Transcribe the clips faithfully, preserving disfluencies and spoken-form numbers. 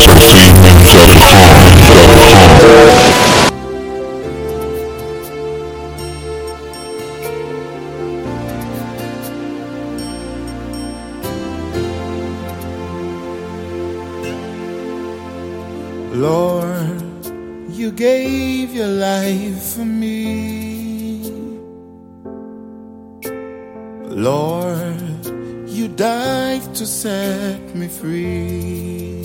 Lord, you gave your life for me. Lord, you died to set me free.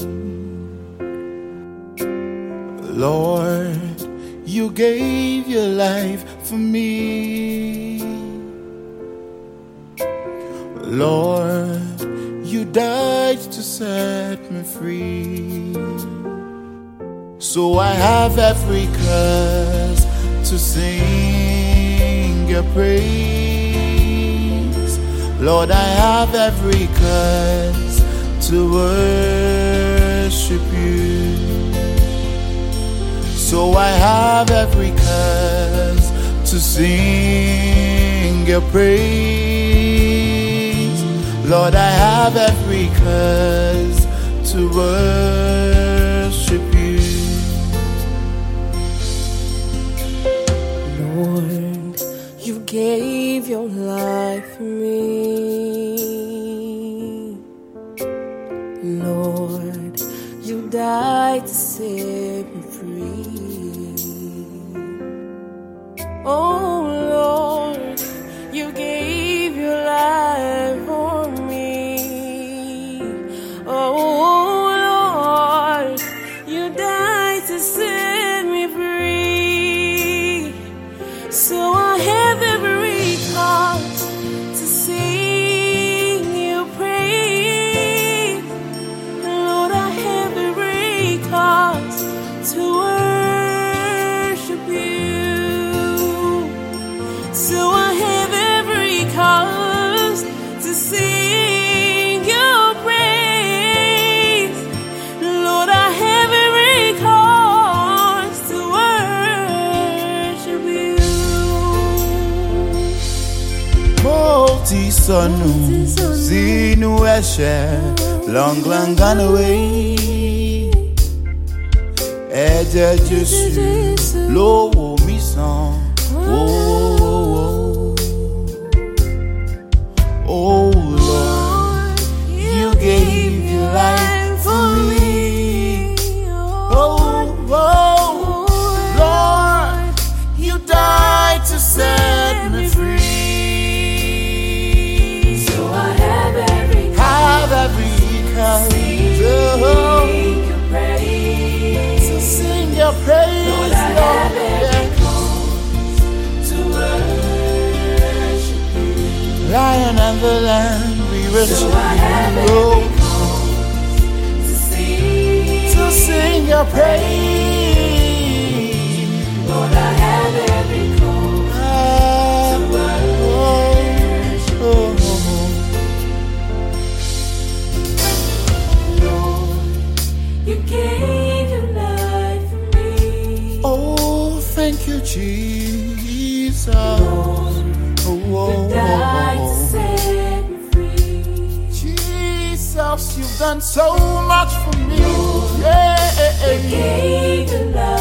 Lord, you gave your life for me. Lord, you died to set me free. So I have every cause to sing your praise. Lord, I have every cause to worship you. So I have every cause to sing your praise. Lord, I have every cause to worship you. Lord, you gave your life for me. Lord, you died to set me free. Oh Lord, you gave your life for me. Oh Lord, you died to set me free. So I have every cause to sing your praise. Lord, I have every cause to worship you. So I have every cause to sing your praise. Lord, I have every cause to worship you. Multi sonu zinu eshe long long gone away. Eje Jesu lo wo mi san. Oh, oh Lord, you gave your life for me. Oh, oh Lord, you died to set me free. So I have every Have every cause to sing your praise, Lord, I have every cause to worship you. Lion and the Lamb, we worship So I have you. every cause to sing, To sing your praise. Lord, I have every cause to worship oh, oh, Lord, you gave your life for me. oh. Oh, thank you, Jesus. Oh, oh, You died to oh. set me free. Jesus, you've done so much for me. Yeah. You gave your life